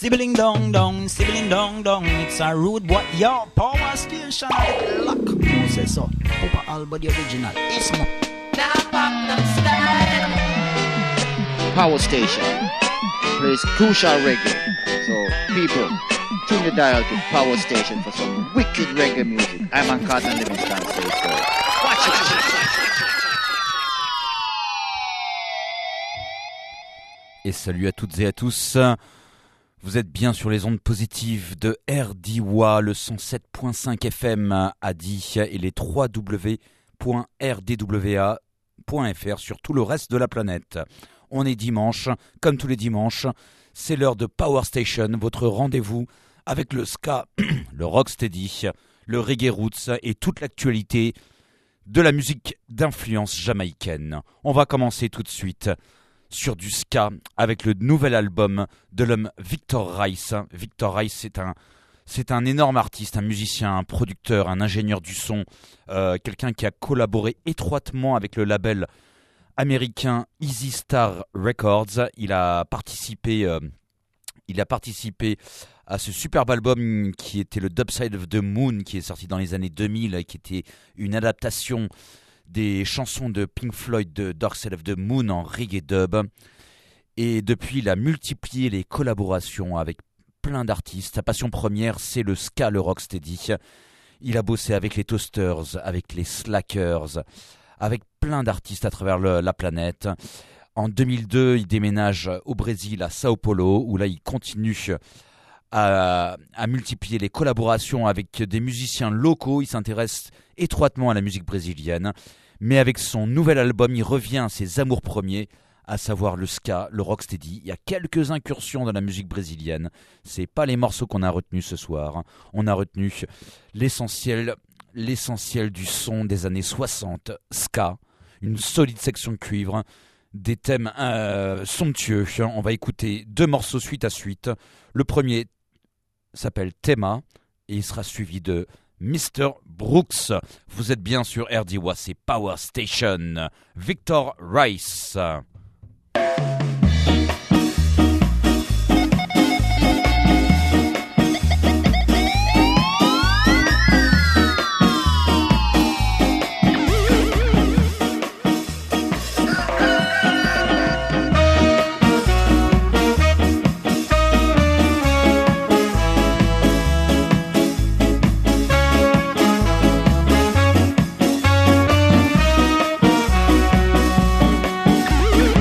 Sibling dong dong. It's a rude boy, yo, power station. Lock, who says so? Papa Alba the original. Ismo. Power station plays crucial reggae. So people, tune the dial to Power Station for some wicked reggae music. I'm on Carlton Livingston, say so. Watch it. Et salut à toutes et à tous. Vous êtes bien sur les ondes positives de RDWA, le 107.5 FM à Die et les www.rdwa.fr sur tout le reste de la planète. On est dimanche, comme tous les dimanches, c'est l'heure de Power Station, votre rendez-vous avec le ska, le rocksteady, le reggae roots et toute l'actualité de la musique d'influence jamaïcaine. On va commencer tout de suite sur du ska avec le nouvel album de l'homme Victor Rice. Victor Rice, c'est un énorme artiste, un musicien, un producteur, un ingénieur du son, quelqu'un qui a collaboré étroitement avec le label américain Easy Star Records. Il a participé à ce superbe album qui était le Dub Side of the Moon, qui est sorti dans les années 2000 et qui était une adaptation des chansons de Pink Floyd de Dark Side of the Moon en reggae dub. Et depuis, il a multiplié les collaborations avec plein d'artistes. Sa passion première, c'est le ska, le rocksteady. Il a bossé avec les Toasters, avec les Slackers, avec plein d'artistes à travers la planète. En 2002, il déménage au Brésil, à Sao Paulo, où là, il continue à multiplier les collaborations avec des musiciens locaux. Il s'intéresse étroitement à la musique brésilienne. Mais avec son nouvel album, il revient à ses amours premiers, à savoir le ska, le rocksteady. Il y a quelques incursions dans la musique brésilienne. C'est pas les morceaux qu'on a retenus ce soir. On a retenu l'essentiel du son des années 60, ska, une solide section de cuivre, des thèmes somptueux. On va écouter 2 morceaux suite à suite. Le premier s'appelle Tema et il sera suivi de Mr. Brooks. Vous êtes bien sur RDWA, c'est Power Station. Victor Rice. We'll be right back.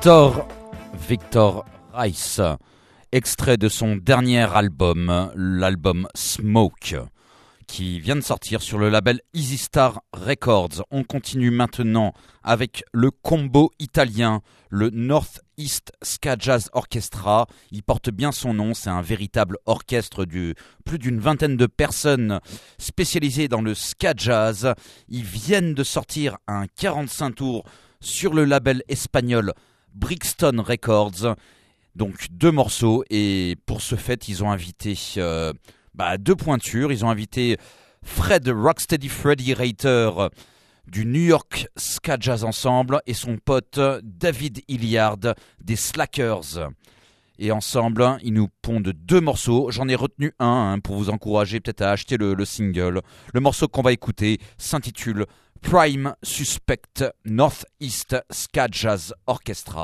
Victor Rice, extrait de son dernier album, l'album Smoke, qui vient de sortir sur le label Easy Star Records. On continue maintenant avec le combo italien, le North East Ska Jazz Orchestra. Il porte bien son nom, c'est un véritable orchestre de plus d'une vingtaine de personnes spécialisées dans le ska jazz. Ils viennent de sortir un 45 tours sur le label espagnol Brixton Records. Donc 2 morceaux, et pour ce fait ils ont invité 2 pointures. Ils ont invité Fred Rocksteady Freddy Reiter du New York Ska Jazz Ensemble et son pote David Hilliard des Slackers. Et ensemble, ils nous pondent 2 morceaux. J'en ai retenu un pour vous encourager peut-être à acheter le single. Le morceau qu'on va écouter s'intitule Prime Suspect Northeast Ska Jazz Orchestra.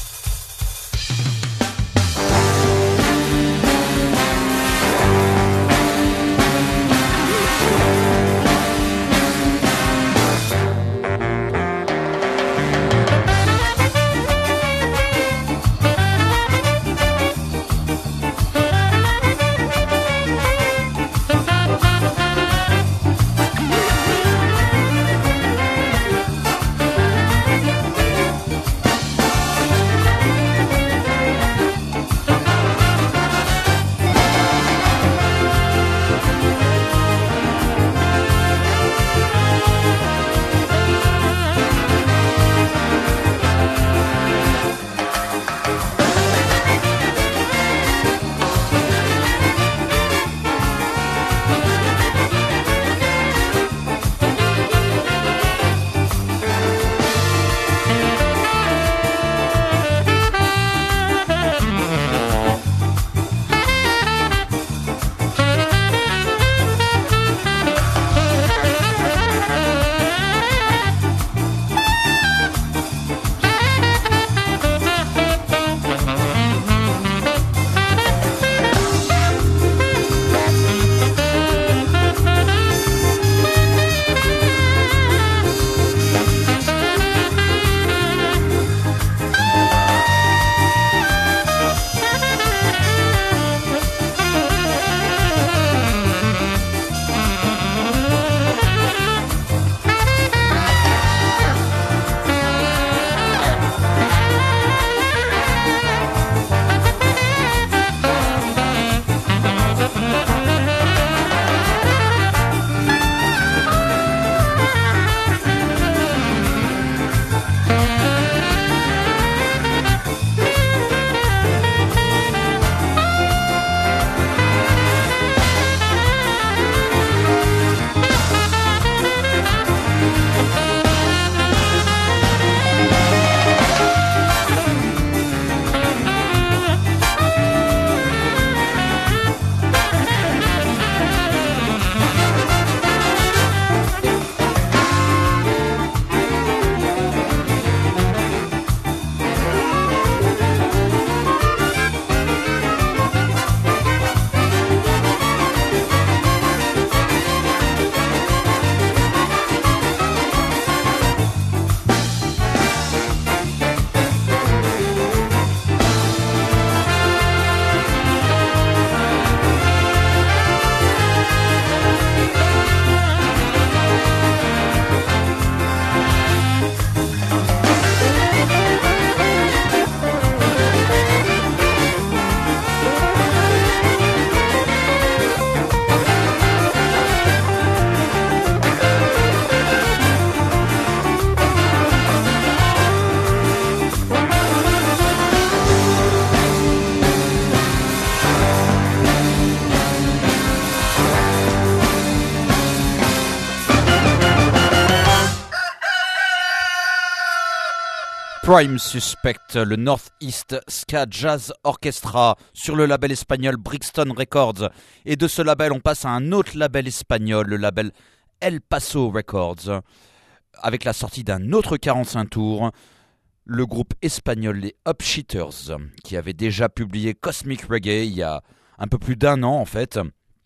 Prime Suspect, le Northeast Ska Jazz Orchestra sur le label espagnol Brixton Records. Et de ce label, on passe à un autre label espagnol, le label El Paso Records, avec la sortie d'un autre 45 tours, le groupe espagnol les Upshitters, qui avait déjà publié Cosmic Reggae il y a un peu plus d'1 an en fait.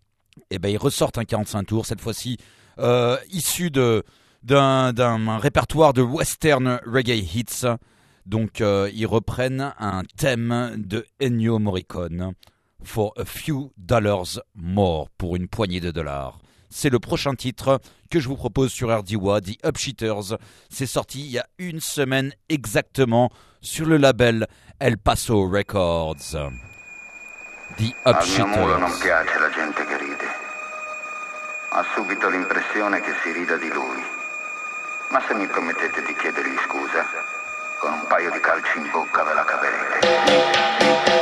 Et ben ils ressortent un 45 tours, cette fois-ci issu d'un répertoire de western reggae hits. Donc ils reprennent un thème de Ennio Morricone, For a Few Dollars More, pour une poignée de dollars. C'est le prochain titre que je vous propose sur RDWA, The Upshitters. C'est sorti il y a une semaine exactement sur le label El Paso Records. The Upshitters. Al mio mulo non piace la gente che ride. Ha subito l'impressione che si rida di lui. Ma se mi promettete di chiedergli scusa, con un paio di calci in bocca ve la caverete.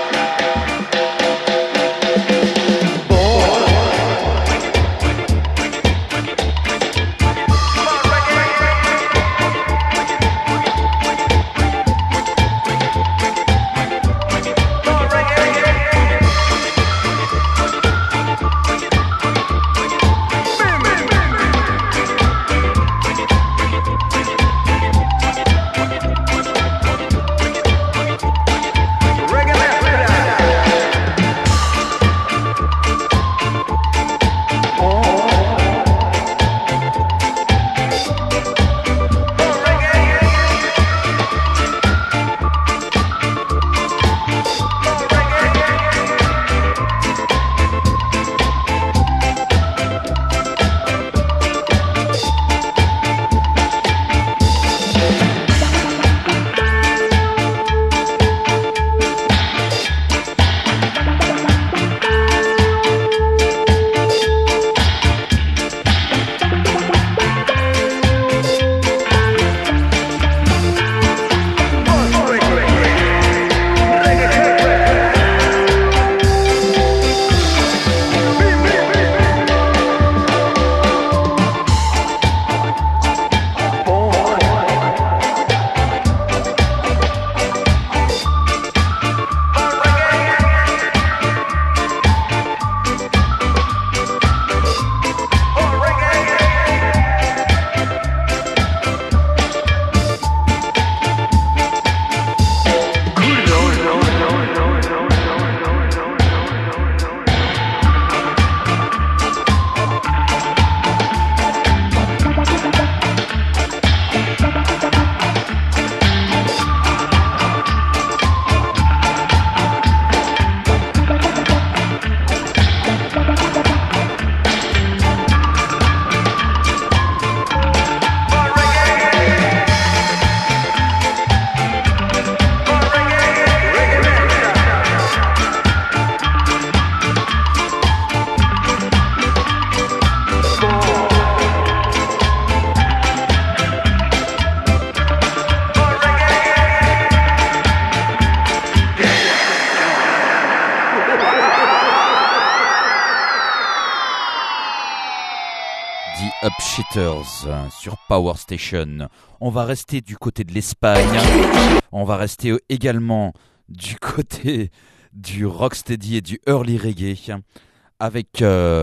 Upshitters sur Power Station. On va rester du côté de l'Espagne. On va rester également du côté du rocksteady et du early reggae avec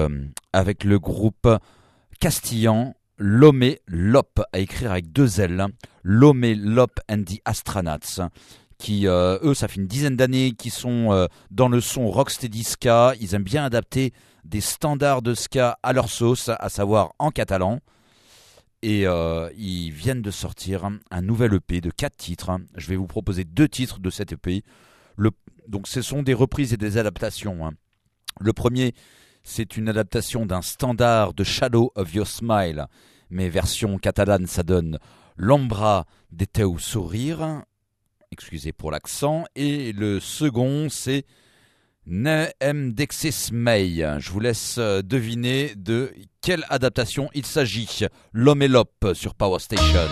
le groupe castillan Lome Lop, à écrire avec 2 L. Lome Lop and the Astronauts, qui eux, ça fait une dizaine d'années qu'ils sont dans le son rocksteady ska. Ils aiment bien adapter des standards de ska à leur sauce, à savoir en catalan. Et ils viennent de sortir un nouvel EP de 4 titres. Je vais vous proposer 2 titres de cet EP. Donc ce sont des reprises et des adaptations. Le premier, c'est une adaptation d'un standard de Shadow of Your Smile, mais version catalane, ça donne L'Ombra de teu sourire. Excusez pour l'accent. Et le second, c'est Ne em dexis mei. Je vous laisse deviner de quelle adaptation il s'agit. L'Homme et Lop sur Power Station.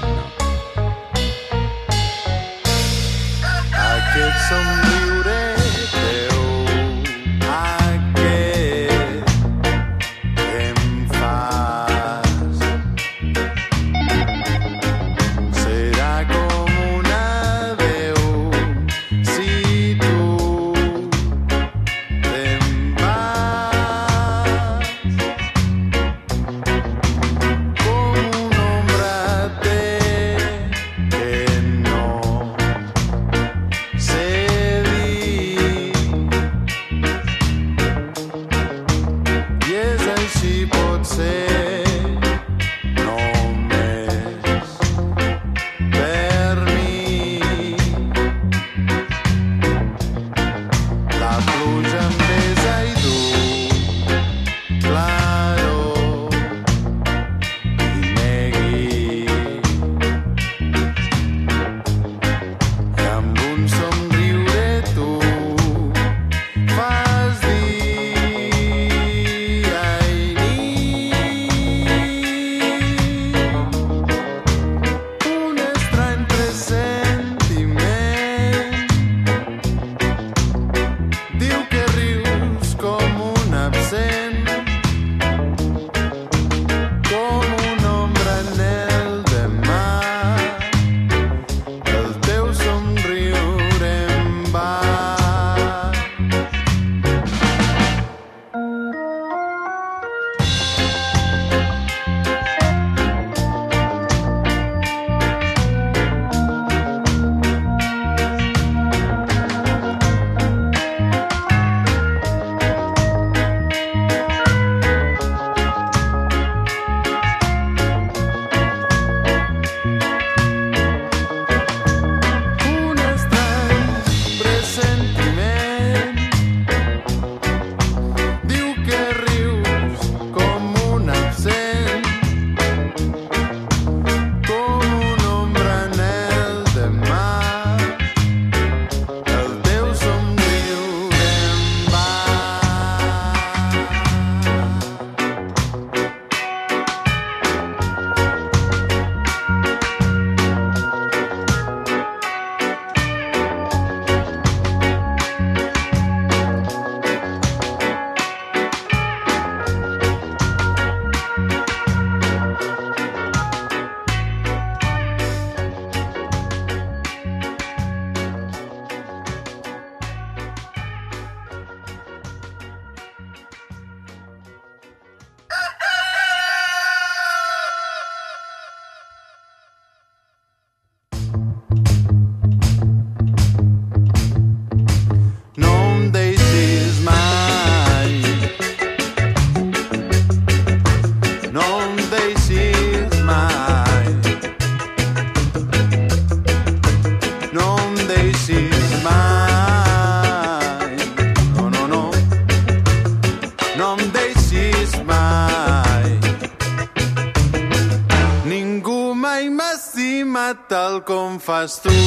estimat tal com fas tu,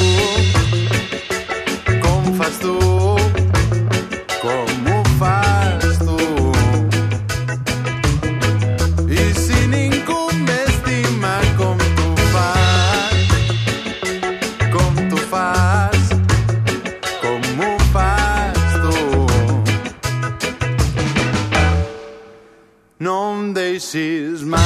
com fas tu, com ho fas tu. I si ningú m'estima com tu fas, com tu fas, com ho fas tu, no em deixis mai.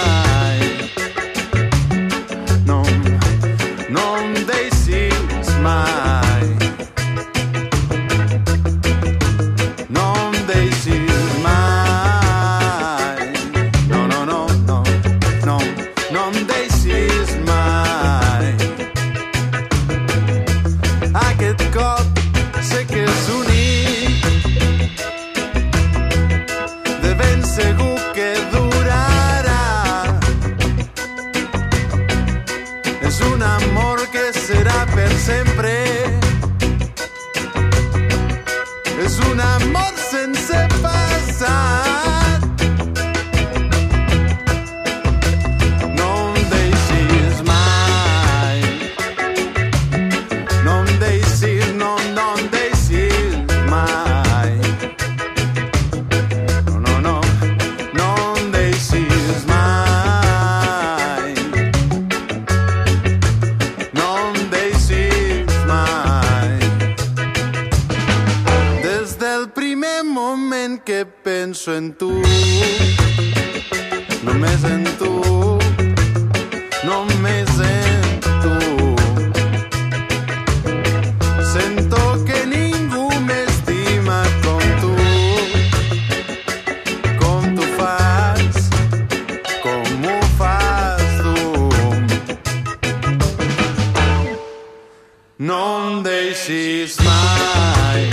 No em deixis mai, no em deixis mai, no, no, no, no, no, no em deixis mai. Aquest cop sé que és únic, de ben segur que durarà. És un amor que serà per sempre. És un amor sense passat. No em deixis mai. No em deixis, no, no em deixis mai. No, no, no, no em deixis mai. Que penso en tu, només en tu, només en tu. Sento que ningú m'estima com tu fas, com ho fas tu. No em deixis mai.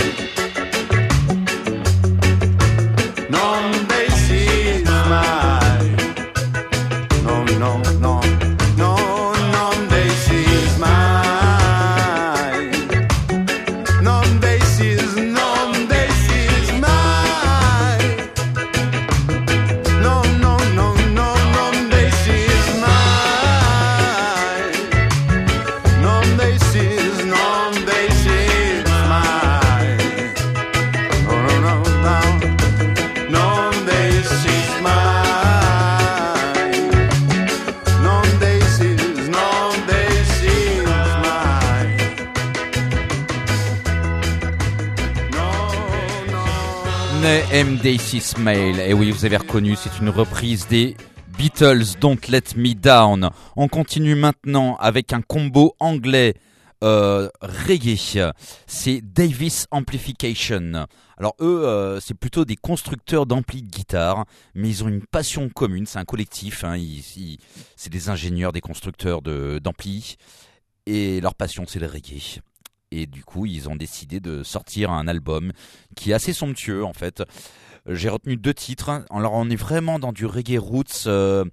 MD6 Smile, et oui, vous avez reconnu, c'est une reprise des Beatles, Don't Let Me Down. On continue maintenant avec un combo anglais reggae, c'est Davis Amplification. Alors eux, c'est plutôt des constructeurs d'amplis de guitare, mais ils ont une passion commune, c'est un collectif, hein, c'est des ingénieurs, des constructeurs d'amplis, et leur passion c'est le reggae. Et du coup, ils ont décidé de sortir un album qui est assez somptueux en fait. J'ai retenu 2 titres. Alors, on est vraiment dans du reggae roots,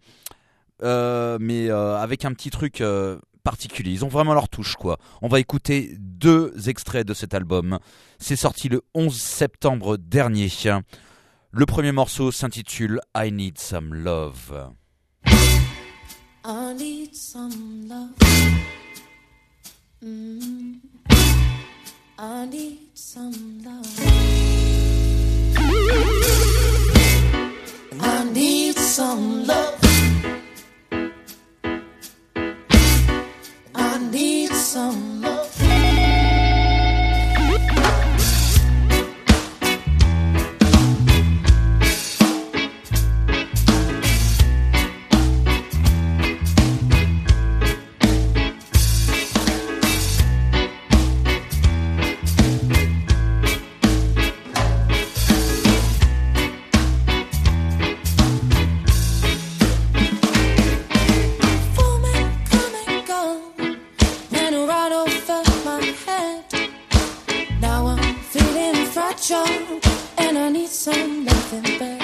mais avec un petit truc particulier. Ils ont vraiment leur touche, quoi. On va écouter 2 extraits de cet album. C'est sorti le 11 septembre dernier. Le premier morceau s'intitule I Need Some Love. I need some love. I need some love. I need some love. I need some love. And I need some loving back.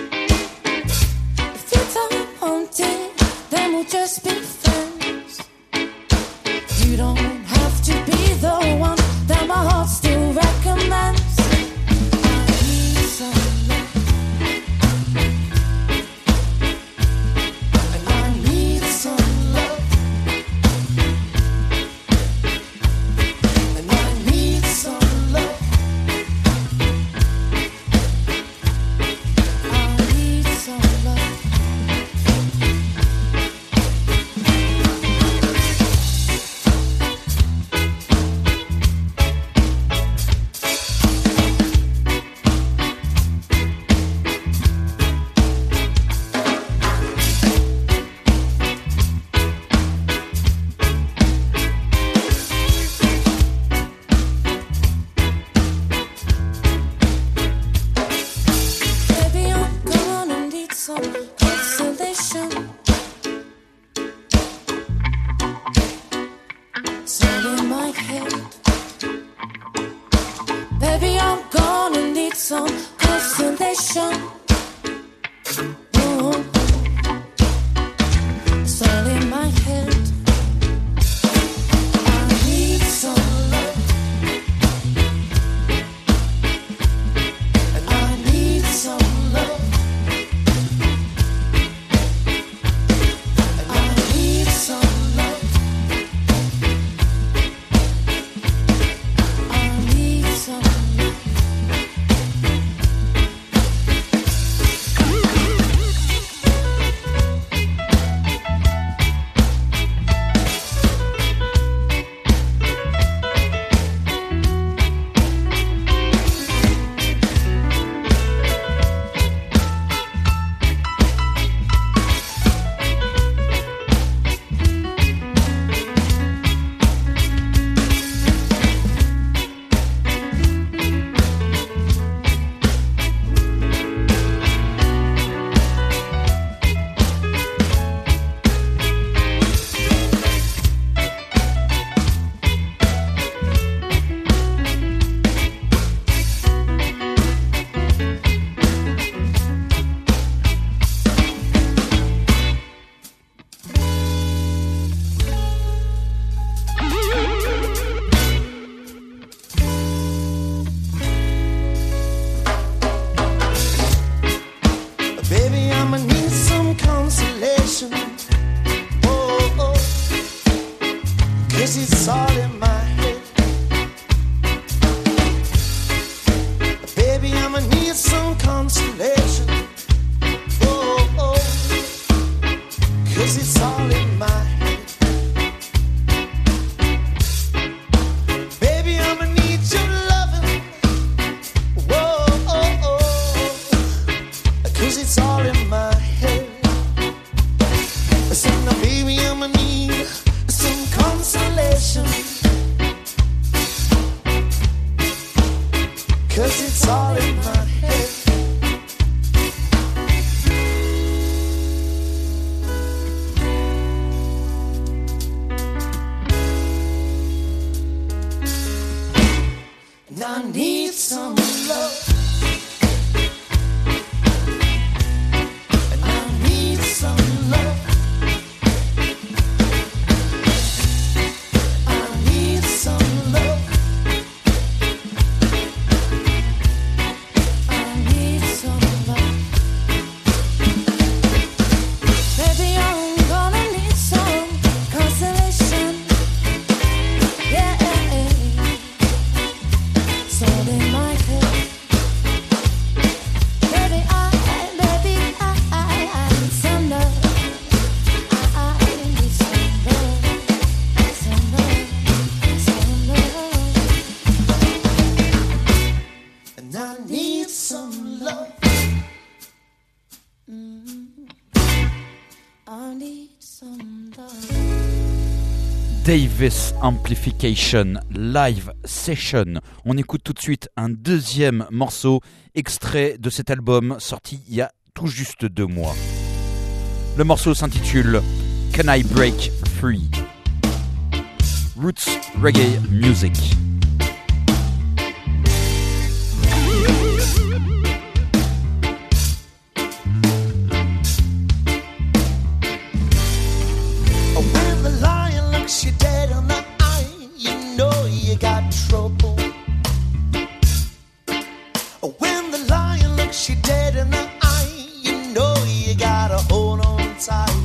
If you don't want it, then we'll just be friends. You don't have to be the one that my heart still recommends. I need some love. I need some love. some consolation. It's all in my head. Baby, I'm gonna need some consolation. Ooh. It's all in my head. I need some love. And I need some love. And I need some love. I need some love. Baby, I'ma need some consolation. Oh, oh, 'cause it's all in my head. Baby, I'ma need some consolation. Oh, oh, 'cause it's all in my head. Baby, I'ma need your loving. Whoa, oh, oh, 'cause it's all in my head. So now, baby, I'ma need some consolation. 'Cause it's all in my head. And I need some love. And I need some love. I need some love. I need some love. Baby, I'm gonna need some consolation. Yeah, it's all in my head. Baby, I need some love. I need some love. Some love. Some love. And I need some love. I need some love. Davis Amplification Live Session. On écoute tout de suite un deuxième morceau extrait de cet album sorti il y a tout juste 2 mois. Le morceau s'intitule Can I Break Free? Roots Reggae Music. When the lion looks you dead on the eye, you know you got trouble. When the lion looks you dead in the eye, you know you gotta hold on tight.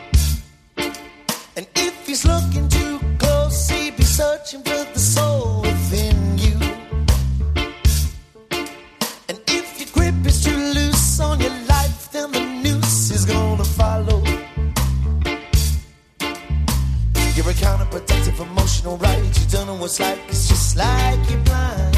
And if he's looking too close, he'd be searching for the soul within you. And if your grip is too loose on your life, then the noose is gonna follow. You're a counterproductive emotional ride. You don't know what's like, it's just like you're blind.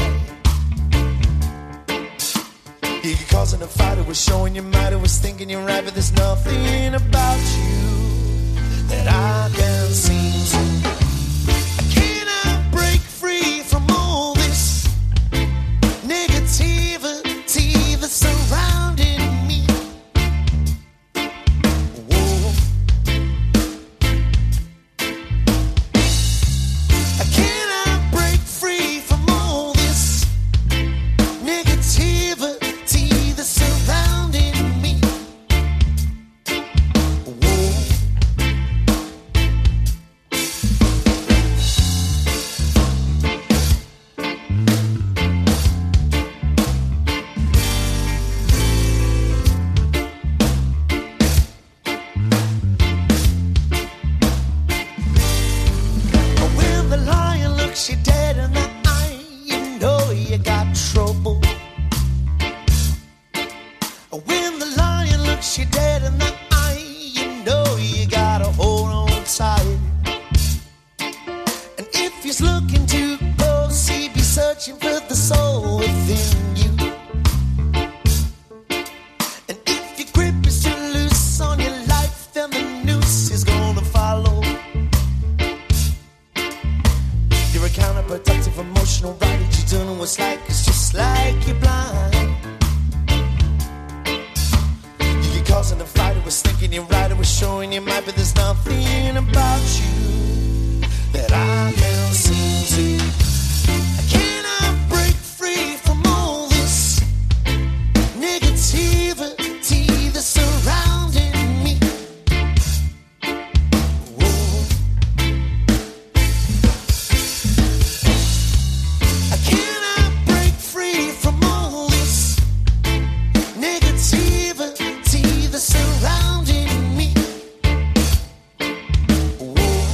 You get causing a fight, it was showing your mind, it was thinking you're right, but there's nothing about you that I can seem to. Can I break free from all this negativity that's surrounding me? wasn't a fight, it was thinking you're right, it was showing you might, but there's nothing about you that I can seem to. I cannot break free from all this negativity that's surrounding me. Whoa. I cannot break free from all this negativity that's surrounding me. Whoa.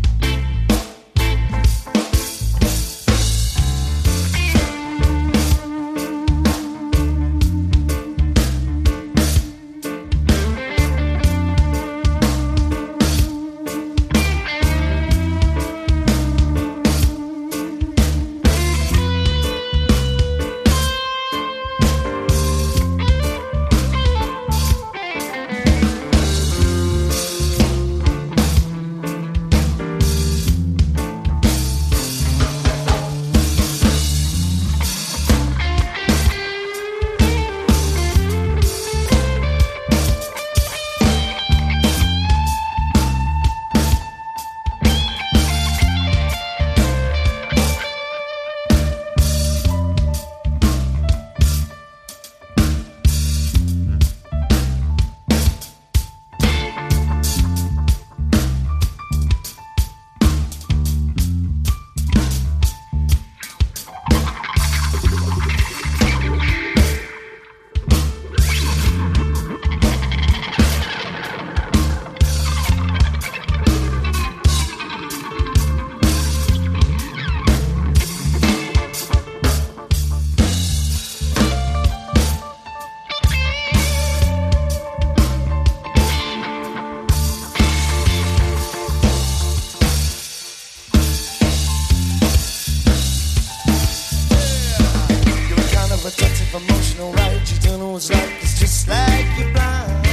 Emotional right, you don't know what's like, it's just like you're blind.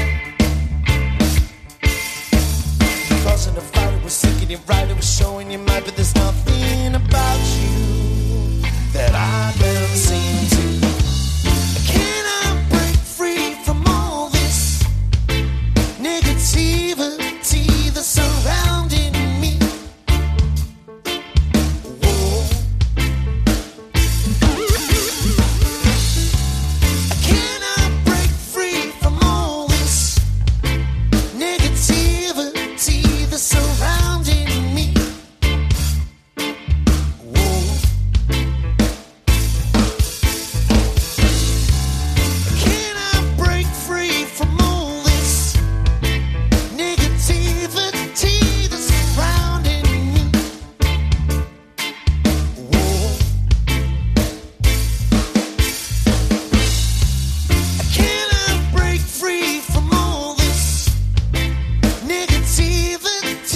It wasn't a fight, it was thinking you right, it was showing you might, but there's nothing about you that I can seem to. I cannot break free from all this negativity that's surrounding me. Whoa. Surrounding me. Whoa. Can I break free from all this negativity that's surrounding me? Whoa. Can I break free from all this negativity?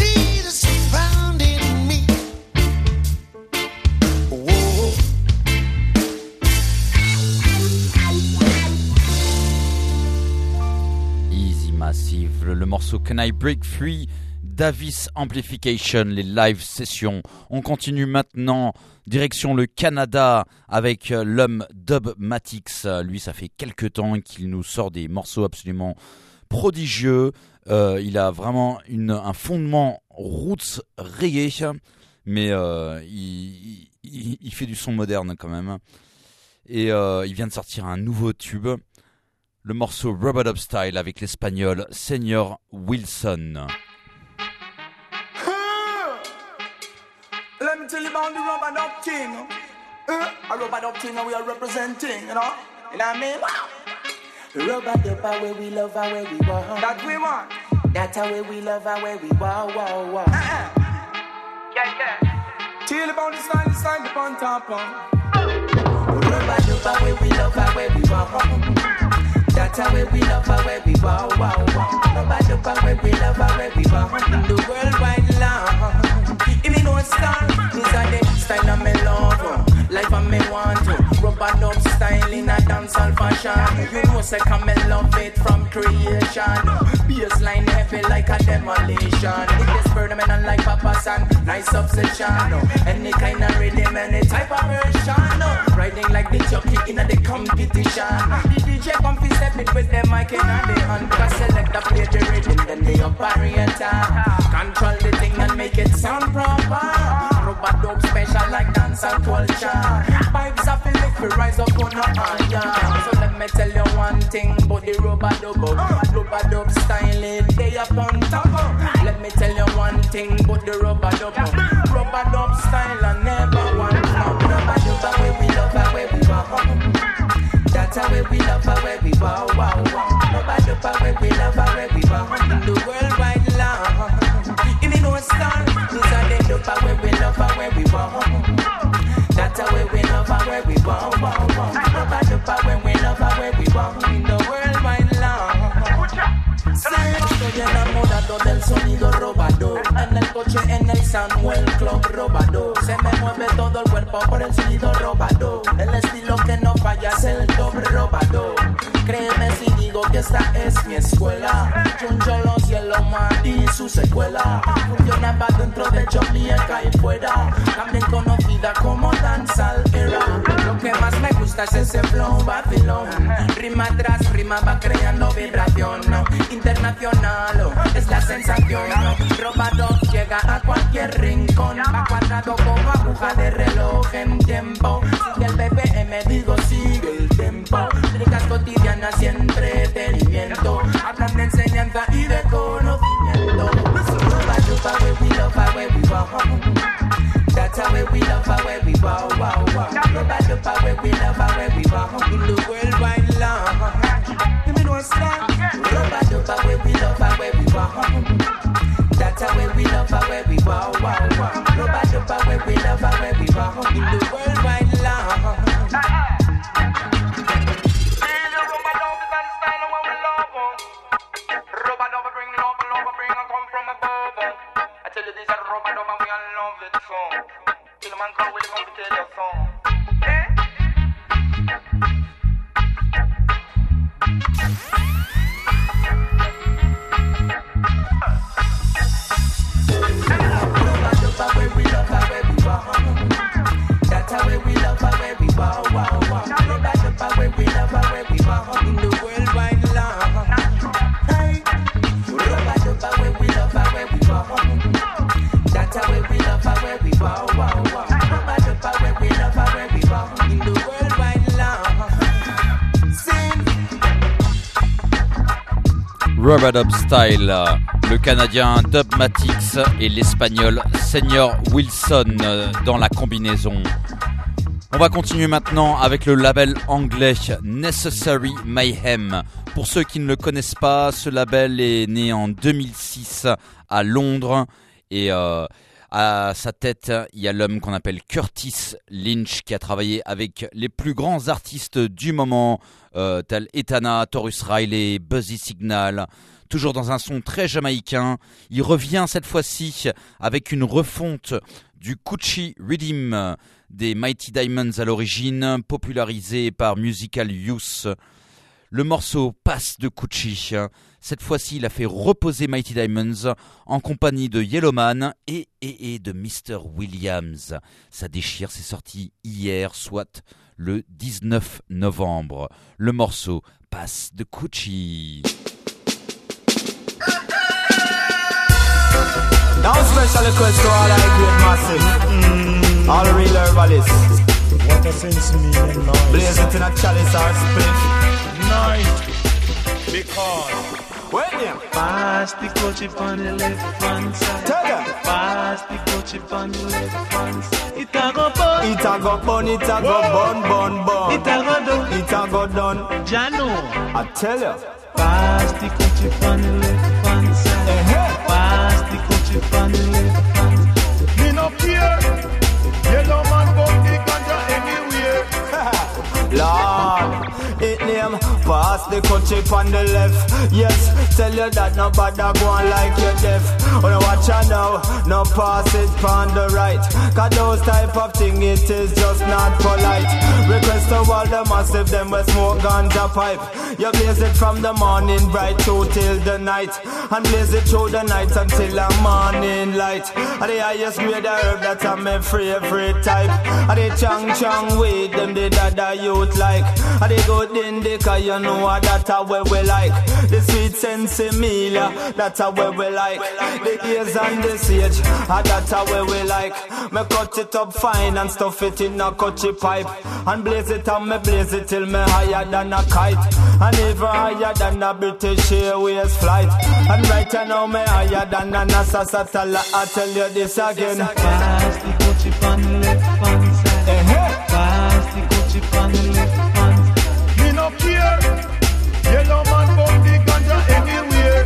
Le morceau Can I Break Free, Davis Amplification, les live sessions. On continue maintenant, direction le Canada avec l'homme Dubmatix. Lui, ça fait quelques temps qu'il nous sort des morceaux absolument prodigieux. Il a vraiment un fondement roots reggae, mais il fait du son moderne quand même. Et il vient de sortir un nouveau tube. Le morceau Rubber Dub Style avec l'espagnol Senior Wilson. Let me tell you about the Rubber Dub King. A Rubber Dub King and we are representing, you know? You know what I mean? Wow. Rubber Dub are where we love and where we want. That we want. That's how we love and where we want, wow, wow. Yeah, yeah. Tell about the style, the pon top on. Rubber Dub are where we love and where we want. That's how we love and where we want, wow, wow. Rubber Dub are where we love and where we want. In the worldwide land. If me know a star, these are the style of me love. Life of me want to. Rubber Dub style in a dancehall fashion. You know say come and love it from creation. Bassline heavy like a demolition. It is burning and like Papa San, nice obsession. Any kind of rhythm, any type of version. Riding like the jockey in the competition. The DJ come fi step it with the mic in the hand. Cause select the play the rhythm, then the operator control the thing and make it sound proper. Rubber dope special like dance and culture. Vibes are feeling fi rise up on the higher. So let me tell you one thing about the rubber dope. Rubber dope style it, they up on top. Let me tell you one thing about the rubber dope. Rubber dope style and never one flop. Rubber dope where we love and where we wow. That's how we love and where we wow, wow, wow. Rubber dope where we love and where we wow. In the worldwide love. If you know a star, these are the dope where we love and where we wow. That's how we love and where we wow, wow, wow. Rubber dope where we love and where we wow. In the worldwide love. Estoy enamorado del sonido robado. En el coche, en el Samuel Club robado. Se me mueve todo el cuerpo por el sonido robado. El estilo que no falla es el top robado. Créeme si digo que esta es mi escuela. Chuncholo, Cielo Man y su secuela. Funcionaba dentro de Jamaica y fuera. También conocida como Dancehall Era. Lo que más me gusta es ese flow vacilón. Rima tras rima va creando vibración. Internacional, es la sensación. Robado llega a cualquier rincón. Va cuadrado como aguja de reloj en tiempo. Sigue el BPM, digo sigue el tempo. Líricas cotidianas y entretenimiento. Hablan de enseñanza y de conocimiento. Robado where we love and where we wow. That's how we love and where we wow, wow, wow. Robado where we love and where we wow. In the worldwide love. Give me no stop. Robado where we love and where we wow. That's how we love and where we wow, wow, wow. Robado where we love and where we wow. In the worldwide love. Rubber Style, le Canadien Dubmatix et l'Espagnol Senior Wilson dans la combinaison. On va continuer maintenant avec le label anglais Necessary Mayhem. Pour ceux qui ne le connaissent pas, ce label est né en 2006 à Londres et à sa tête, il y a l'homme qu'on appelle Curtis Lynch qui a travaillé avec les plus grands artistes du moment, tels Etana, Taurus Riley, Buzzy Signal. Toujours dans un son très jamaïcain. Il revient cette fois-ci avec une refonte du Coochie Rhythm des Mighty Diamonds à l'origine, popularisé par Musical Youth. Le morceau passe de Coochie. Cette fois-ci, il a fait reposer Mighty Diamonds en compagnie de Yellowman et de Mr. Williams. Ça déchire, c'est sorti hier, soit le 19 novembre. Le morceau passe de Coochie. Now special request to all I great massive, all the real herbalists. What a sense me and noise. Blaze it in a chalice or split. Night, because wait there. pass the coach on the left hand side. Tell them. Pass the coach on the left hand side. It a go bun. It a go bun, it a go bun, bun, bun. It a go done. It a go done. Jano. I tell you. Pass the coach on the left hand side. Pass the coach on the left hand side. Me no care. Yellow man bump the ganja anywhere. Lord, it name pass the coach chip on the left. Yes, tell you that nobody go on like you deaf. Wanna watch out now, no pass it on the right. Cause those type of thing, it is just not polite. Request to all the massive, them will smoke ganja pipe. You blaze it from the morning bright through till the night. And blaze it through the night until the morning light. And the highest grade of herb, that's a my favorite type. And the chang weed, them the dada youth like. And the good indica, you know what that's how we like. The sweet sensimilla, that's how we like. The ears and the sage, that's how we like. Me cut it up fine and stuff it in a cutchy pipe. And blaze it and me blaze it till me higher than a kite. And even higher than a British Airways flight. And right now me higher than a NASA satellite. I tell you this again. Pass the cutchy on the left hand side. Pass the cutchy on the left hand side. Me no care. Yellow man bump the ganja anywhere.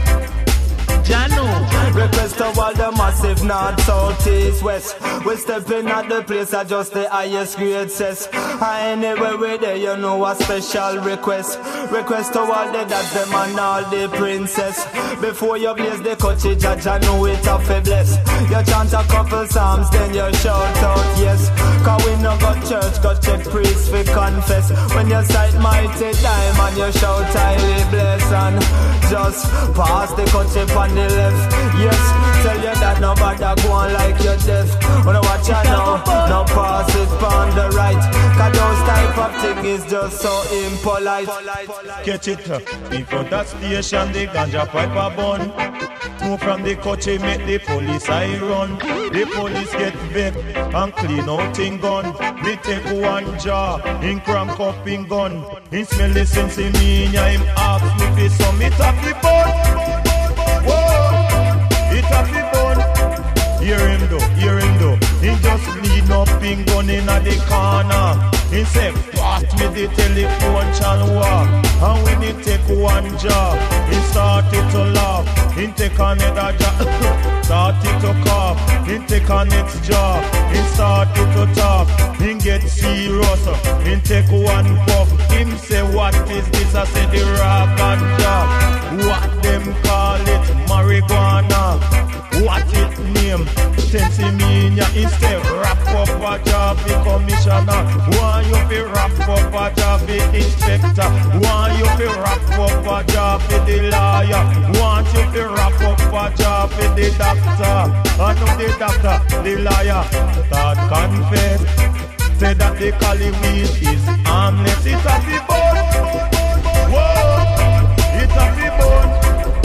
Jano. Request to all the massive north, south, east, west. We stepping at the place at just the highest grade says. And anywhere we there, you know a special request. Request to all the dads, them and all the princess. Before you blaze the cutchy, judge, I know it a fi bless. You chant a couple psalms, then you shout out yes. Cause we no go church, go check priest fi confess. When you sight mighty diamond, you shout highly blessed. And just pass the cutchy on the left. Yes, tell you that nobody go on like you're deaf. Wanna watch you now, no pass it on the right. Cause those type of thing is just so impolite. Catch it, in front of station, the ganja pipe a bun. Move from the coach, make the police I run. The police get vexed and clean out in gun. Me take one jar, in crank up in gun. In smell the sense in me, him ask me fi some it up the bun. Whoa, it up the bun. Hear him though. He just lean up in gun in the corner. He say, pass me the telephone channel walk. And when he take one job, he started to laugh. He take another job, started to cough. He take a next job, he started to talk. He get serious, he take one puff. Him say, what is this? I say, the raw ganja. What them call it? Marijuana. What it name? Sensimilla. Instead, wrap up a job, the commissioner. Why you fi wrap up a job, the inspector? Why you fi wrap up a job, the lawyer? Want you fi wrap up a job, the doctor? I know the doctor, the lawyer, start confess. Say that the cali weed is harmless. It's a fi bone. Whoa, it's a fi bone.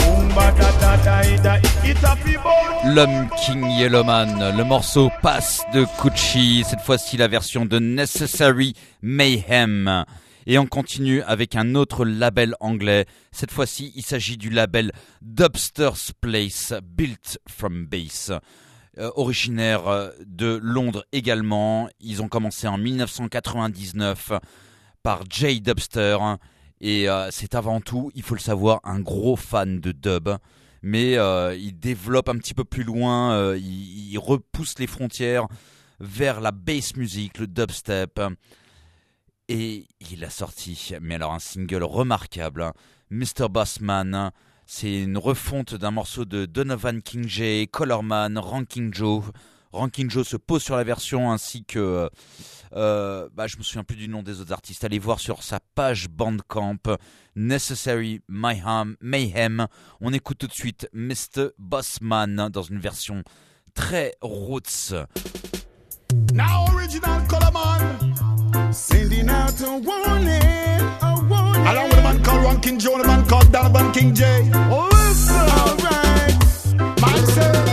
L'homme King Yellowman, le morceau passe de Coochie, cette fois-ci la version de Necessary Mayhem. Et on continue avec un autre label anglais. Cette fois-ci, il s'agit du label Dubster's Place, Built from Bass. Originaire de Londres également. Ils ont commencé en 1999 par Jay Dubster. Et c'est avant tout, il faut le savoir, un gros fan de dub. Mais il développe un petit peu plus loin, il repousse les frontières vers la bass music, le dubstep. Et il a sorti, mais alors un single remarquable, Mr. Bossman. C'est une refonte d'un morceau de Donovan King J, Colorman, Ranking Joe. Ranking Joe se pose sur la version ainsi que... je me souviens plus du nom des autres artistes. Allez voir sur sa page Bandcamp, Necessary Mayhem. On écoute tout de suite Mr. Bossman dans une version très roots. Now original Colorman sending out a warning, along with a man called Ranking Joe and a man called Donovan King J. Oh, listen, alright, myself.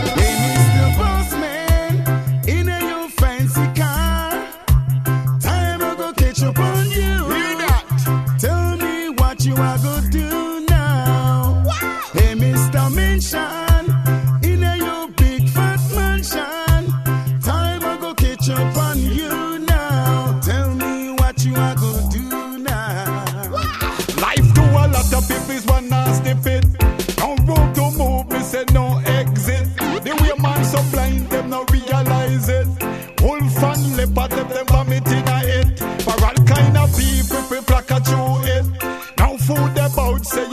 You are gonna do now. Hey, Mr. Mention, in a your big fat mansion. Time I go catch up on you now. Tell me what you are gonna do now. Life to a lot of people is one nasty pit. No room to move, me say no exit. The way man so blind, them no realize it. Wolf and leopard, them vomiting a it. For all kind of people, we plaque a through it. Food about say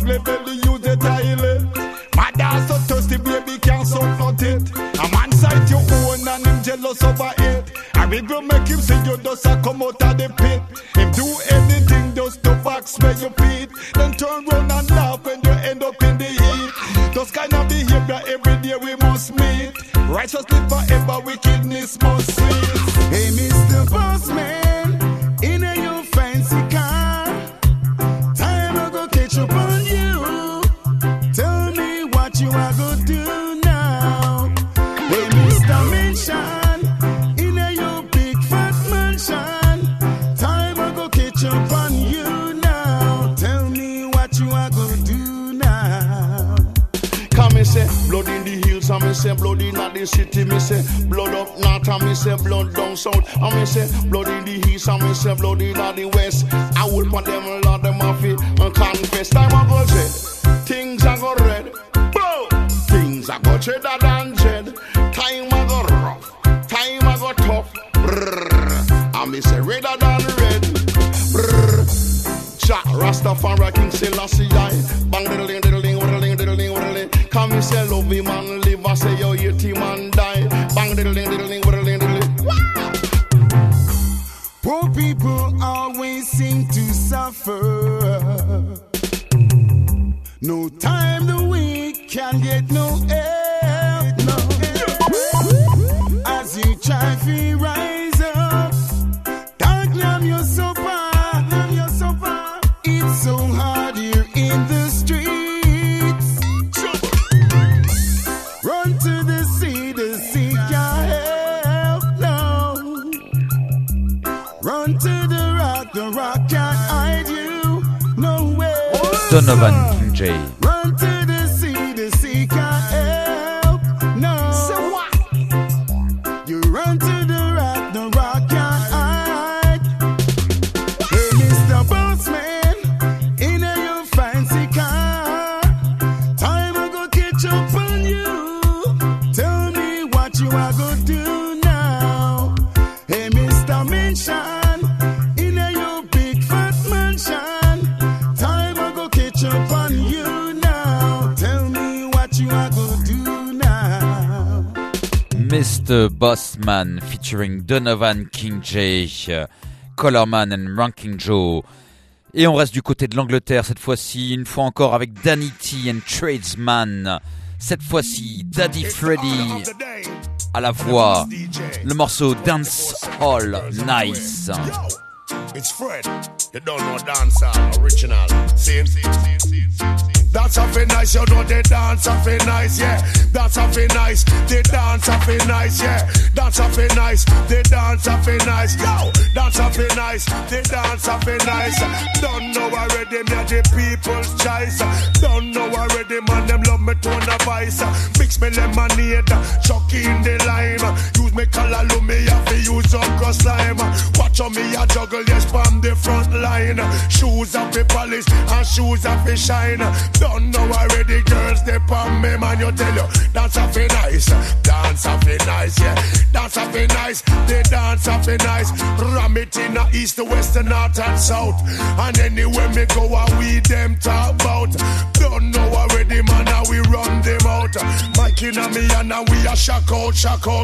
level, you use it highly. My dad so thirsty, baby, can't support it. A man sight your own and him jealous over it. I will make him see you just a come out of the pit. Him do anything just to box where your feet. Then turn round and laugh when you end up in the heat. Those kind of behavior every day we must meet. Righteous live forever, wickedness must cease. Hey, Mr. Bossman, in a your fancy car, time I go catch up on you. Tell me what you are gonna do now. Hey, Mr. Mention, in a your big fat mansion, time I go catch up on you now. Tell me what you are gonna do now. Come and say blood in the hills, and me say blood in the city, me say blood up north, and me say blood down south, and me say blood in the east, and me say blood in the west. I will put them Lord them off it and confess. Time I go red, things I go red, boom. Things I go cheddar than dread. Time I go rough, time I go tough. Brrr. And me say redder than red. Brrr. Jack Rastafari King Selassie I bang diddling diddling diddling diddling diddling. Come me say love me man live, I say yo yeti man die. Bang diddling diddling diddling diddling. Poor people always seem to suffer. No time the weak can get no help, no. As you try to rise up, dark lamb you're so far. It's so hard here in the streets. Run to the sea can't help, no. Run to the rock can't hide you, no way. Donovan King J. Run to the sea can't help, no. So what? You run to the rock can't hide. Hey, Mr. Bossman, in a your fancy car, time I go catch up on you. Tell me what you are gonna do now. Hey, Mr. Mention, in a your big fat mansion, time I go catch up on you now. Tell me what you are gonna do now. Mr. Bossman featuring Donovan King J, Colorman and Ranking Joe. Et on reste du côté de l'Angleterre cette fois-ci, une fois encore avec Danny T and Tradesman. Cette fois-ci, Daddy Freddy à la voix. Le morceau Dance Hall Nice. It's Fred, you don't know dancehall original. See. Dance up in nice, you know they dance up in nice, yeah. Dance up in nice, they dance up in nice, yeah. Dance up in nice, they dance up in nice, yo. Dance up in nice, they dance up in nice. Don't know already, me the people's choice. Don't know already, man, them love me tone of vice. Mix me lemonade, chuck in the lime. Use me color, me have to use up cross lime. Watch on me a juggle, yes, from the front line. Shoes up the polish and shoes up the shine. Don't know already, girls, they pump me, man, you tell you. Dance up in nice, dance up in nice, yeah. Dance up in nice, they dance up in nice. Ram it in the east, the west, the north and south. And anywhere me go, we them talk about. Don't know already, man, how we run them out. Mike in a me and now we a shock out.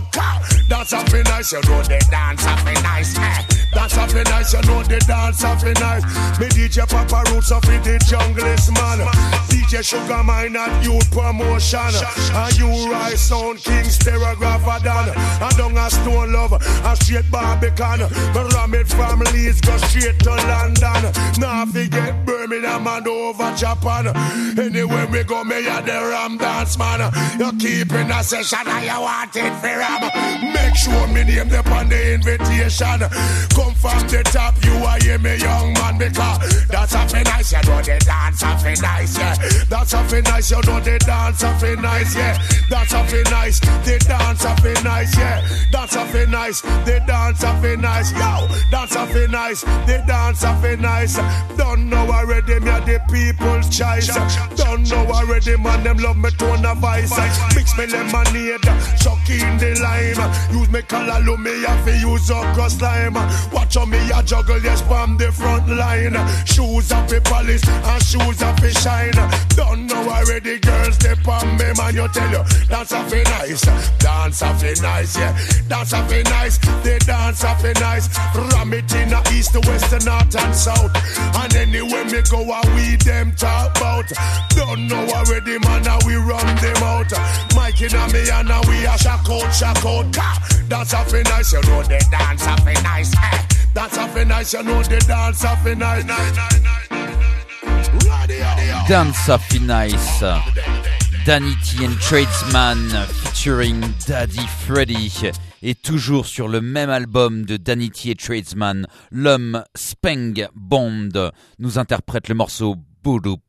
Dance up in nice, you know they dance up in nice, eh. Dance up in nice, you know they dance up in nice. Me DJ Papa Roots up in the junglist, man. DJ Sugar Mine and Youth Promotion. And you Rise Sound King Stereographer Dan. And down a Stone Love and straight Barbican. But Ramit from Leeds go straight to London. Now forget Birmingham and over Japan. Anywhere we go, me a the Ram Dance man. You keep in a session and you want it for Ram. Make sure me name them on the invitation. Come from the top, you are hear me young man. Because that's a nice, you know they dance up nice, yeah. That's a have been nice, you know the dance have been nice, yeah. Dance have been nice, the dance have been nice, yeah. Dance have been nice, the dance have been nice, yo. Dance have been nice, the dance have been nice. Don't know already, me a the people's choice. Don't know already, man, them love me tone of vice. Mix me lemonade, chuck in the lime. Use me color, me have to use up cross lime. Watch on me a juggle, yes, from the front line. Shoes up the polish and shoes up the shine. Don't know already, girls, they on me, man, you tell you. Dance have been nice, dance have been nice, yeah. Dance have been nice, the dance have been nice. Ram it in the east, the west, the north and south. And anywhere me go, we them talk about. Don't know already, man, how we run them out. Mike in a me and we a shock out. Dance have been nice, you know the dance have been nice. Dance have been nice, you know the dance have been nice. Dance have been nice. Danny T and Tradesman featuring Daddy Freddy. Et toujours sur le même album de Danny T et Tradesman, l'homme Speng Bond nous interprète le morceau Boodoop.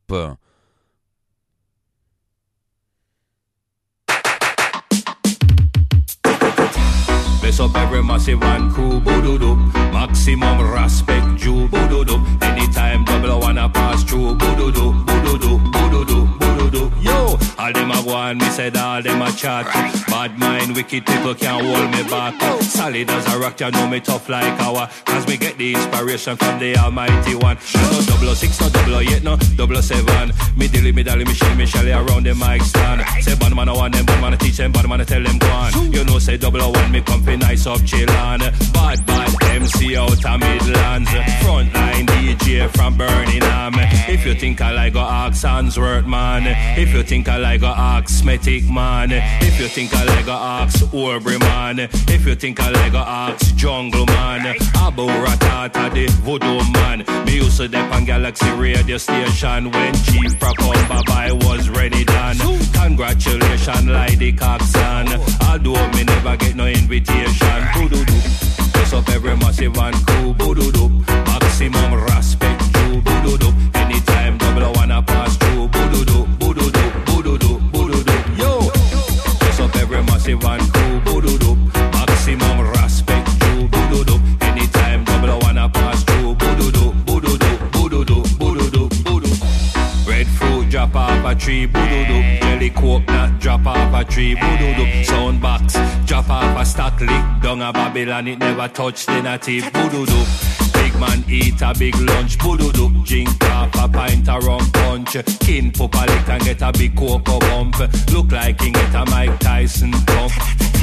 Bless up every massive and crew, boo-doo-doo. Maximum respect, Jew, boo-doo-doo. Anytime double wanna pass through, boo-doo-doo, boo-doo-doo, boo-doo-doo, boo-doo-doo. Yo, all them a go on, me said all them a chat. Bad mind, wicked people can't hold me back. Solid as a rock, you know me tough like our. Cause me get the inspiration from the Almighty One. No 006, no 008, no 007. Me dilly, me shelly around the mic stand. Say bad man I want them, bad man I teach them, bad man I tell them go on. You know say 001, me come for nice up chillin'. Bad MC out of Midlands. Frontline DJ from Birmingham. If you think I like go ask Hansworth man. If you think I like go ask Smetic man. If you think I like go ask Aubrey man. If you think I like go ask Jungle man. Abu Ratata the Voodoo man. Me used to dep on Galaxy radio station when Chief Procom Bye was ready done. Congratulations Lady Coxon. Although me never get no invitation. Boo-doo-doo. Press up every massive and crew. Boo-doo-doo. Maximum respect you. Boo-doo-doo. Anytime double wanna pass through. Boo-doo-doo. Boo-doo-doo. Boo-doo-doo. Boo-doo-doo. Yo. Press up every massive and crew. Boo-doo-doo. Maximum respect you. Boo-doo-doo. Anytime double wanna pass through. Boo-doo-doo. Boo-doo-doo. Boo-doo-doo. Boo-doo-doo. Boo-doo. Red fruit drop off a tree. Boo-doo-doo. Jelly coconut drop off a tree. Boo-doo-doo. Sound box drop off a stock lick. Down a Babylon it never touched in a teeth. Boo-doo-doo. Big man eat a big lunch. Boo-doo-doo. Drink half a pint of rum punch. Kin pop a lick and get a big cocoa bump. Look like he get a Mike Tyson pump.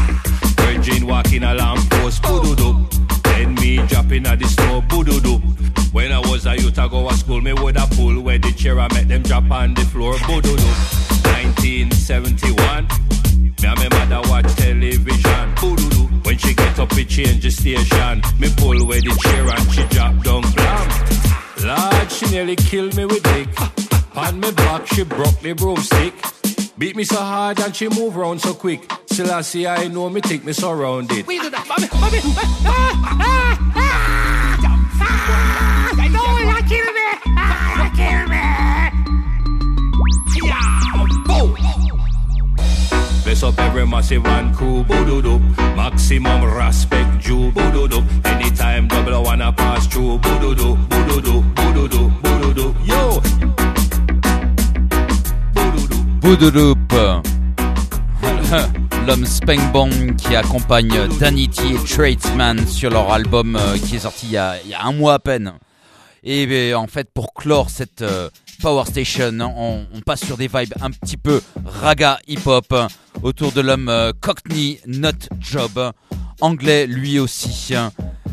Virgin walking a lamppost. Boo-doo-doo. Then me dropping at the snow. Boo-doo-doo. When I was a youth I go to school, me would a pull where the chair I make them drop on the floor. Boo-doo-doo. 1971. Me and my mother watch television. Boo-doo-doo. When she get up, we change the station. Me pull where the chair and she drop down blam. Lord, she nearly killed me with dick. On me back, she broke the broomstick. Beat me so hard and she move round so quick. Still I see I know me think me surrounded. We do that, Bobby. No, you kill me. You kill me. Yeah, boom. Bless up every massive and crew. Boo-doo-doo. Maximum respect you. Boo-doo-doo. Anytime double wanna pass through. Boo-doo-doo. Boo-doo-doo. Boo-doo-doo. Boo-doo-doo. Yo. Boodoop. L'homme Speng Bong qui accompagne Danny T et Tradesman sur leur album qui est sorti il y a un mois à peine. Et en fait, pour clore cette Power Station, on passe sur des vibes un petit peu raga hip-hop autour de l'homme Cockney Nut Job, anglais lui aussi. Ça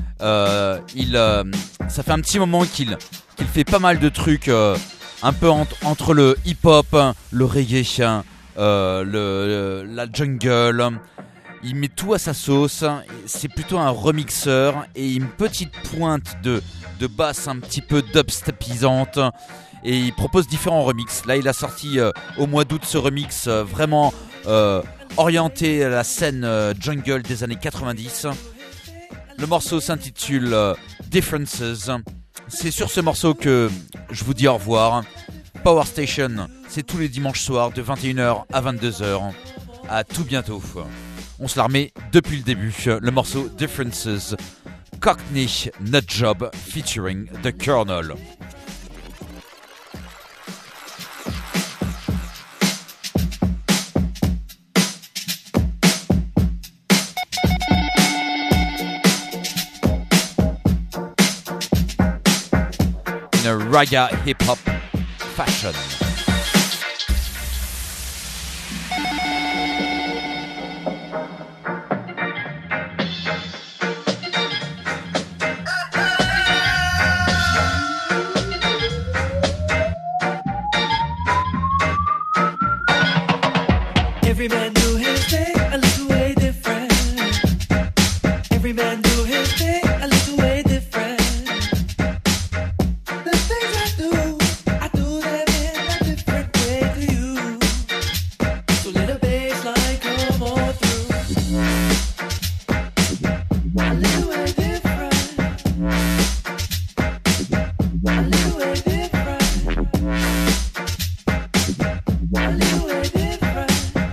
fait un petit moment qu'il fait pas mal de trucs un peu entre le hip-hop, le reggae, la jungle. Il met tout à sa sauce. C'est plutôt un remixeur et une petite pointe de basse un petit peu dubstepisante. Et il propose différents remixes. Là, il a sorti au mois d'août ce remix vraiment orienté à la scène jungle des années 90. Le morceau s'intitule Differences. C'est sur ce morceau que je vous dis au revoir. Power Station, c'est tous les dimanches soirs de 21h à 22h. À tout bientôt. On se la remet depuis le début. Le morceau Differences, Cockney Nutjob featuring The Colonel. In a raga hip-hop fashion. Every man do his thing a little way different. Every man do his thing a little way different. The things I do them in a different way to you. So let a bassline come on through. A little way different. A little way different. A little way different.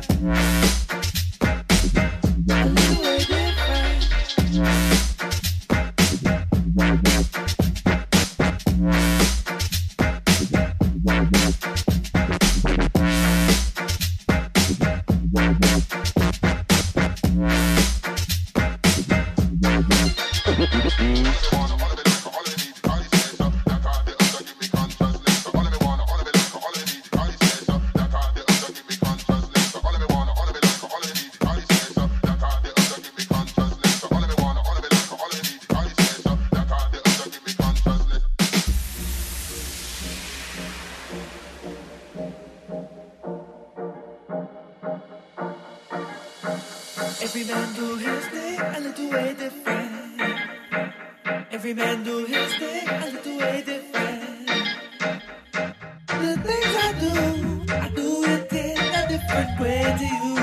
Every man do his thing a little way different. Every man do his thing a little way different. The things I do it in a different way to you.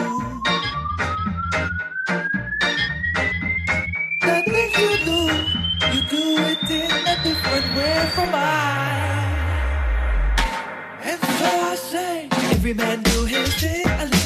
The things you do it in a different way from mine. And so I say, every man do his thing a little